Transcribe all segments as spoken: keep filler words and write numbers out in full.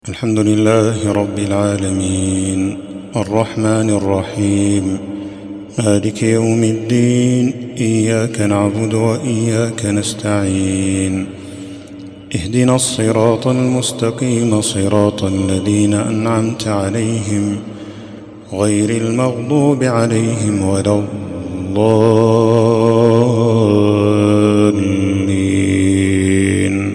الحمد لله رب العالمين الرحمن الرحيم مالك يوم الدين إياك نعبد وإياك نستعين اهدنا الصراط المستقيم صراط الذين أنعمت عليهم غير المغضوب عليهم ولا الضالين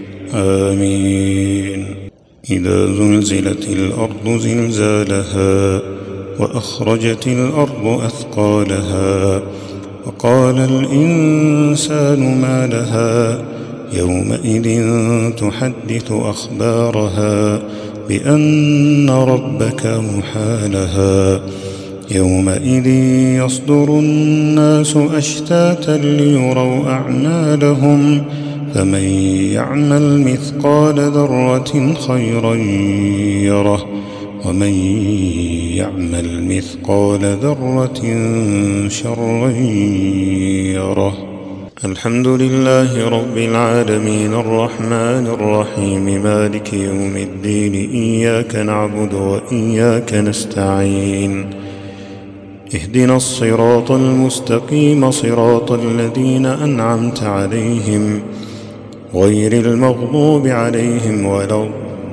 آمين. إذا زلزلت الأرض زلزالها وأخرجت الأرض أثقالها وقال الإنسان ما لها يومئذ تحدث أخبارها بأن ربك محالها يومئذ يصدر الناس أشتاتا ليروا أعمالهم فمن يعمل مثقال ذرة خيرا يره ومن يعمل مثقال ذرة شرا يره. الحمد لله رب العالمين الرحمن الرحيم مالك يوم الدين إياك نعبد وإياك نستعين اهدنا الصراط المستقيم صراط الذين أنعمت عليهم غير المغضوب عليهم ولا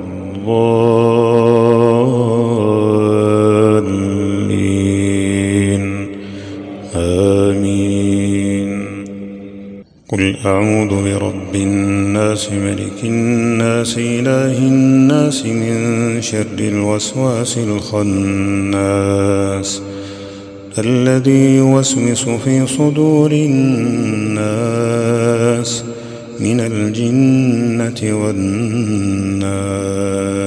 الضالين آمين. قل أعوذ برب الناس ملك الناس إله الناس من شر الوسواس الخناس الذي يوسوس في صدور الناس من الجنة والناس.